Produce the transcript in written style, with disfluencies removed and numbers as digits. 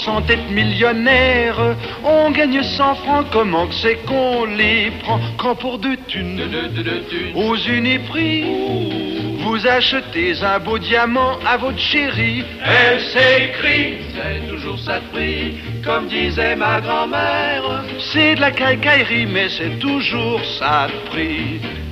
Sans être millionnaire, on gagne 100 francs, comment que c'est qu'on les prend? Quand pour deux thunes, aux Uniprix, vous achetez un beau diamant à votre chérie. Elle s'écrie, c'est toujours ça de prix, comme disait ma grand-mère. C'est de la cacaillerie, mais c'est toujours ça de prix.